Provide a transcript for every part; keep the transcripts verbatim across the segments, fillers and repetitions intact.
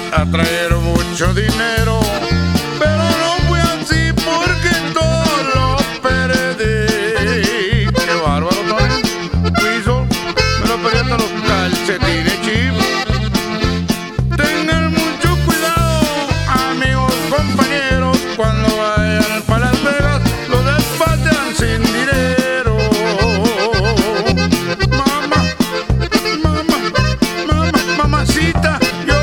a traer mucho dinero, pero no fue así porque todo lo perdí. Qué bárbaro, Tony. Piso, me lo perdí hasta los calcetines, chip. Tengan mucho cuidado, amigos, compañeros, cuando vayan para Las Vegas, lo despachan sin dinero. Mamá, mamá, mamá, mamacita, yo,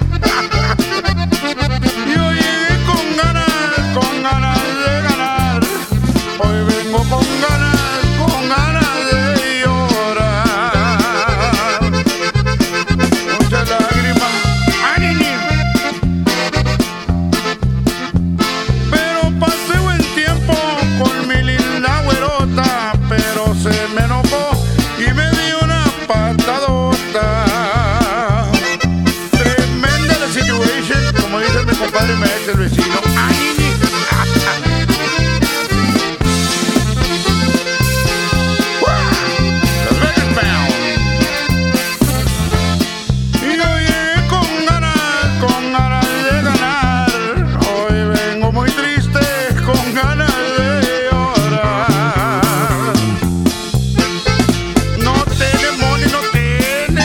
yo llegué con ganas, con ganas de ganar. Hoy vengo con ganas, con ganas de llorar. Muchas lágrimas, ¡ánimo! Pero pasé buen tiempo con mi linda güerota, pero se me enojó y me dio una patadota. Tremenda la situation, como dice mi compadre, me dice el vecino. ¡Ánimo! Las Vegas Bound. Y yo llegué con ganas, con ganas de ganar. Hoy vengo muy triste, con ganas de llorar. No tiene money, no tiene.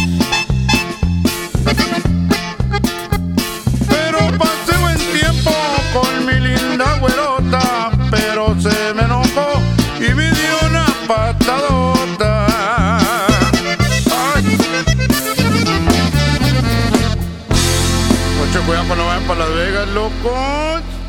Pero pasé buen tiempo con mi linda güerota, pero se me enojó y me dio una patadota. Ay. Mucho cuidado cuando vayan para Las Vegas, locos.